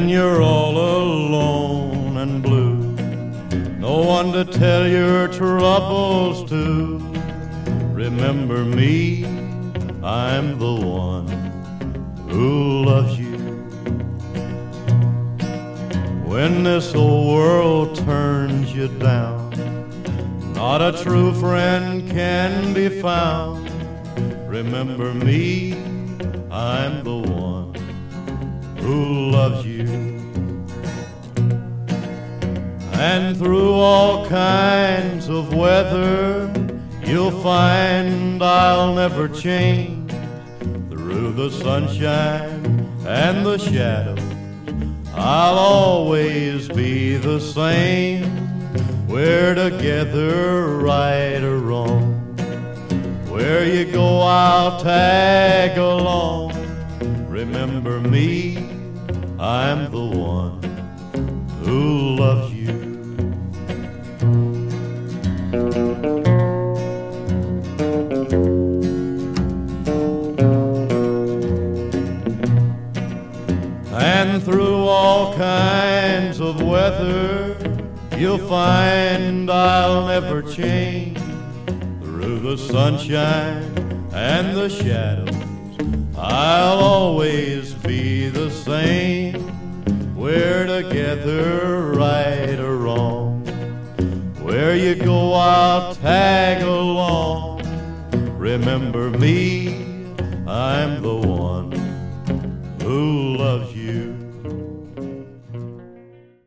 when you're all alone and blue. No one to tell your troubles to. Remember me, I'm the one who loves you. When this old world turns you down, not a true friend can be found. Remember me, I'm the one who loves you. And through all kinds of weather, you'll find I'll never change. Through the sunshine and the shadows, I'll always be the same. We're together, right or wrong. Where you go, I'll tag along. Remember me, I'm the one who loves you. And through all kinds of weather, you'll find I'll never change. Through the sunshine and the shadows, I'll always be the same. We're together, right or wrong. Where you go, I'll tag along. Remember me, I'm the one